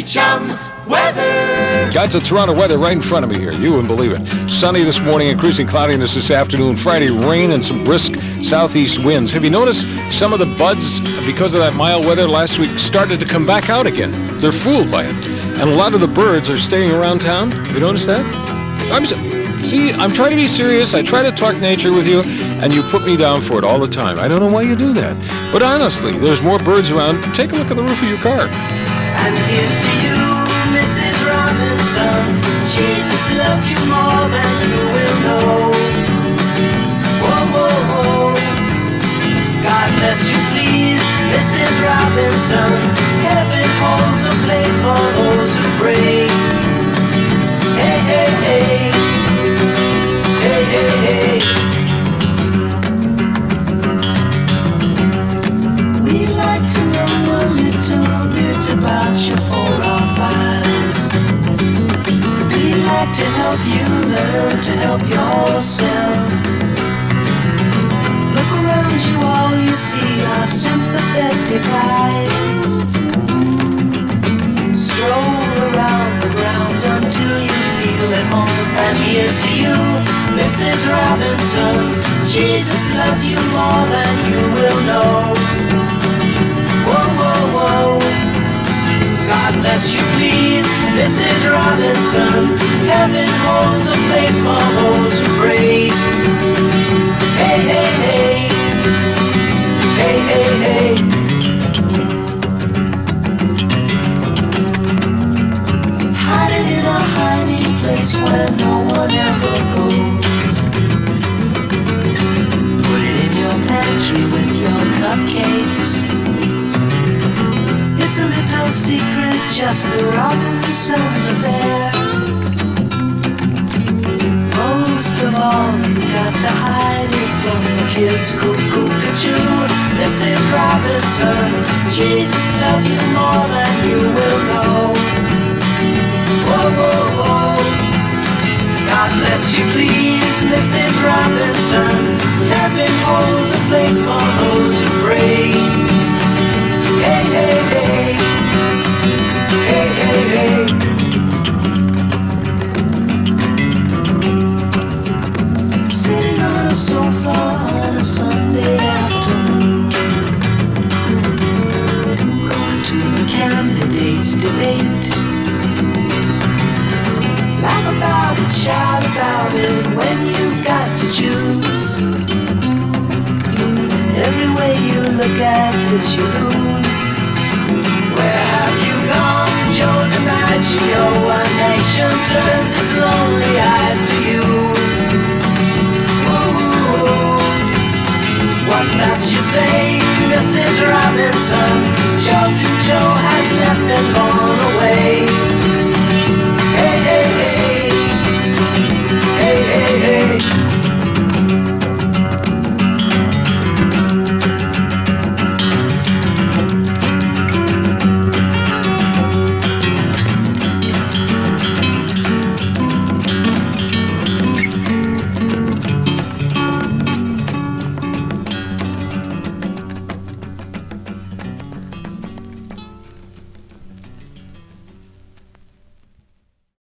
Chum weather. Got the Toronto weather right in front of me here. You wouldn't believe it. Sunny this morning, increasing cloudiness this afternoon. Friday, rain and some brisk southeast winds. Have you noticed some of the buds, because of that mild weather last week, started to come back out again? They're fooled by it. And a lot of the birds are staying around town. You notice that? I'm trying to be serious. I try to talk nature with you, and you put me down for it all the time. I don't know why you do that. But honestly, there's more birds around. Take a look at the roof of your car. And here's to you, Mrs. Robinson. Jesus loves you more than you will know. Whoa, whoa, whoa. God bless you, please, Mrs. Robinson. Heaven holds a place for those who pray. Hey, hey, hey. Hey, hey, hey. We like to know a little bit about your 405s. We like to help you learn to help yourself. Look around you, all you see are sympathetic eyes. Stroll around the grounds until you feel at home. And here's to you, Mrs. Robinson. Jesus loves you more than you will know. Whoa, whoa, whoa. God bless you, please, Mrs. Robinson. Heaven holds a place for those who pray. Hey, hey, hey. Hey, hey, hey. Hiding in a hiding place where no one ever goes. Put it in your pantry with your cupcakes. It's a little secret, just the Robinsons affair. Most of all, you got to hide it from the kids. Cuckoo-cuckoo, Mrs. Robinson. Jesus loves you more than you will know. Whoa, whoa, whoa. God bless you, please, Mrs. Robinson. Heaven holds a place for those who pray. Hey, hey, hey. Hey, hey, hey. Sitting on a sofa on a Sunday afternoon, going to the candidates' debate. Laugh about it, shout about it when you've got to choose. Every way you look at it, you lose. Where have you gone, Joe DiMaggio? One nation turns its lonely eyes to you. Ooh, what's that you say, Mrs. Robinson?